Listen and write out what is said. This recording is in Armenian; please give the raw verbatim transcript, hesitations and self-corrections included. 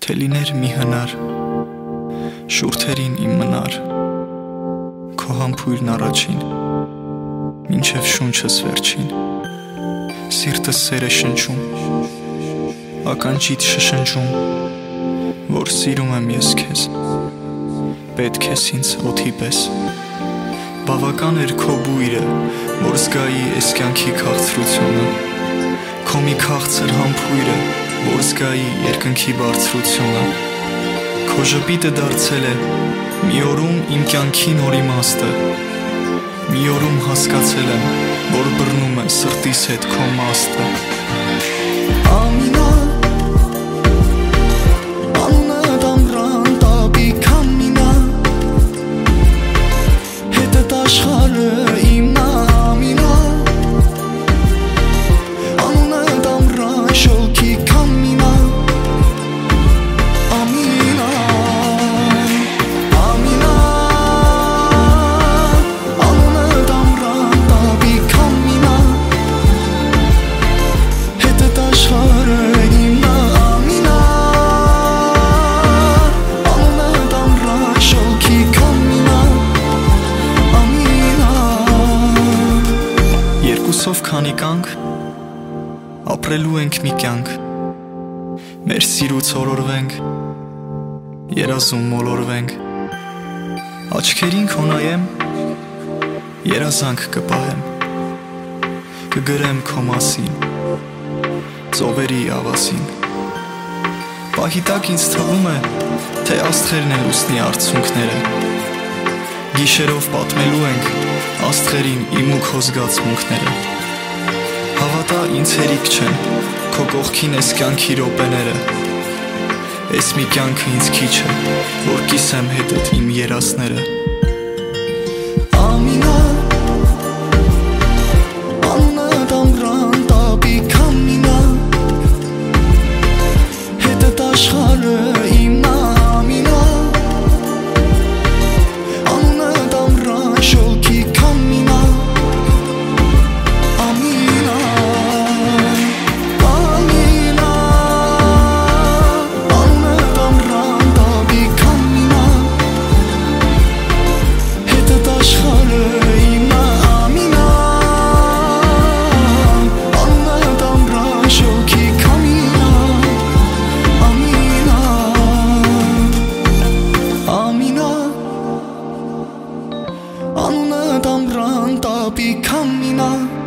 Թե լիներ մի հնար, շուրթերին իմ մնար, քո համբույրն առաջին, մինչև շունչս վերջին, սիրտս սեր է շնչում, ականջիդ շշնջում, որ սիրում եմ ես քեզ, պետք ես ինձ օդի պես, բավական էր քո բույրը, որ զգայի ես կյանքի քաղցրությունը, քո մի քաղցր համբույրը, որ զգայի երկնքի բարձրությունը, քո ժպիտը դարձել է մի օրում իմ կյանքի նոր իմաստը, մի օրում հասկացել եմ, որ բռնում է սրտիս հետ քո մաստը։ Ամինա, անունդ ամռան տապիկ ամինա, հետդ աշխարհը իմն ա ամինա, անունդ ամռան շոգիկ ամինա, ամինա, ամինա, անունդ ամռան տապիկ ամինա, հետդ աշխարհը իմն ա ամինա, անունդ ամռան շոգիկ ամինա, ամինա։ Երկուսով քանի կանք ապրելու ենք մի կյանք, մեր սիրուց օրորվենք, երազում մոլորվենք, աչքերին քո նայեմ, երազանք կպահեմ, կգրեմ քո մասին, ծովերի ավասին, պահի տակ ինձ թվում է, թե աստղերն են լուսնի արցունքները, գիշերով պատմելու ենք աստղերին իմ ու քո զգացմունքները, հավատա ինձ հերիք չեն, քո կողքին ես կյանքի րոպեները, ես մի կյանքը ինձ քիչ է, որ կիսեմ հետդ իմ երասները։ Ամինա, անունդ ամռան տապիկ ամինա, հետդ աշխարհը իմն ա ամինա, անունդ ամռան շոգիկ ամինա, ամինա, ամինա, անունդ ամռան տապիկ ամինա, հետդ աշխարհը իմն ա ամինա, անունդ ամռան շոգիկ ամինա, ամինա, ամինա, անունդ ամռան տապիկ ամինա,